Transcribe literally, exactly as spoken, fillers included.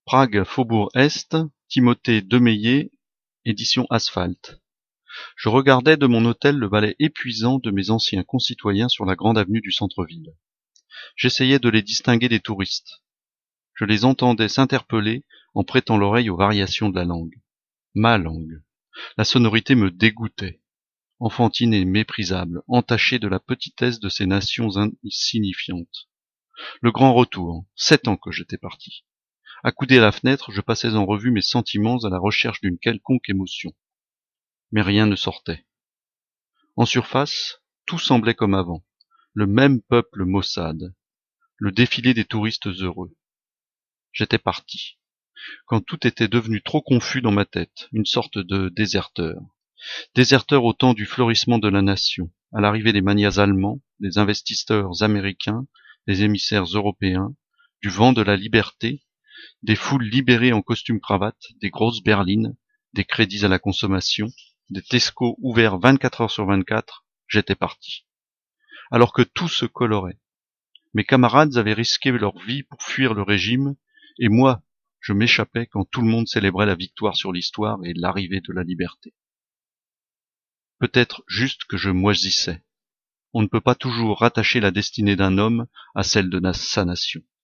Prague Faubourg Est, Timothée Demeyer, édition Asphalt. Je regardais de mon hôtel le balai épuisant de mes anciens concitoyens sur la grande avenue du centre-ville. J'essayais de les distinguer des touristes. Je les entendais s'interpeller en prêtant l'oreille aux variations de la langue. Ma langue. La sonorité me dégoûtait. Enfantine et méprisable, entachée de la petitesse de ces nations insignifiantes. Le grand retour, sept ans que j'étais parti. Accoudé à la fenêtre, je passais en revue mes sentiments à la recherche d'une quelconque émotion. Mais rien ne sortait. En surface, tout semblait comme avant. Le même peuple maussade. Le défilé des touristes heureux. J'étais parti. Quand tout était devenu trop confus dans ma tête, une sorte de déserteur. Déserteur au temps du fleurissement de la nation, à l'arrivée des manias allemands, des investisseurs américains, des émissaires européens, du vent de la liberté, des foules libérées en costume-cravate, des grosses berlines, des crédits à la consommation, des Tesco ouverts vingt-quatre heures sur vingt-quatre, j'étais parti. Alors que tout se colorait. Mes camarades avaient risqué leur vie pour fuir le régime, et moi, je m'échappais quand tout le monde célébrait la victoire sur l'histoire et l'arrivée de la liberté. Peut-être juste que je moisissais. On ne peut pas toujours rattacher la destinée d'un homme à celle de sa nation.